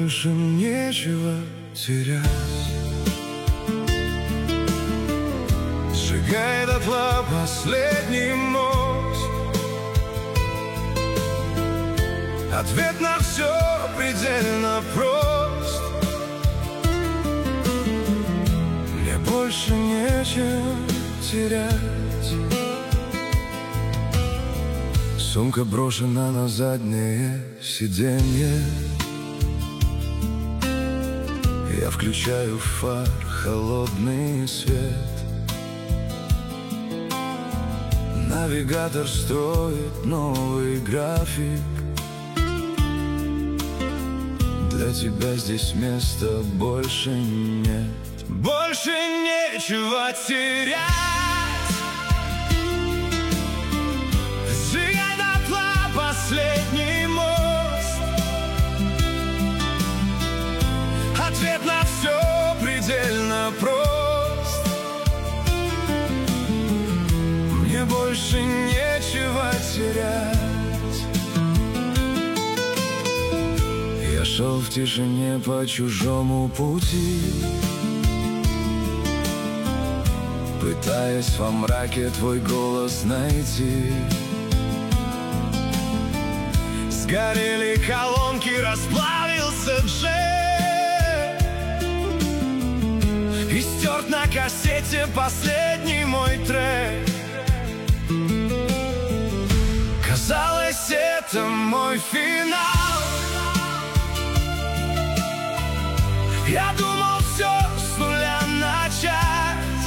больше нечего терять. Сжигай дотла последний мост. Ответ на все предельно прост. Мне больше нечем терять. Сумка брошена на заднее сиденье. Я включаю в фар холодный свет. Навигатор строит новый график. Для тебя здесь места больше нет. Больше нечего терять. Сжигай дотла последний мост. Ответ на все предельно прост. Мне больше нечего терять. Я шел в тишине по чужому пути, пытаясь во мраке твой голос найти. Сгорели колонки, расплавился джет, и стерт на кассете последний мой трек. Казалось, это мой финал. Я думал все с нуля начать,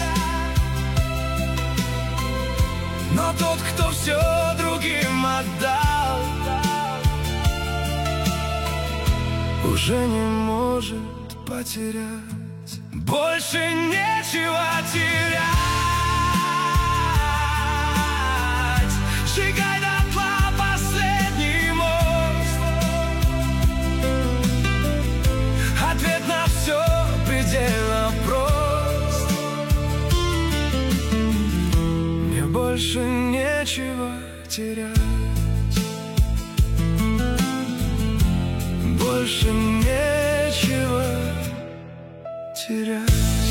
но тот, кто все другим отдал, уже не может потерять. Больше нечего терять. Сжигай дотла последний мост. Ответ на все предельно прост. Мне больше нечего терять. Больше нечего терять.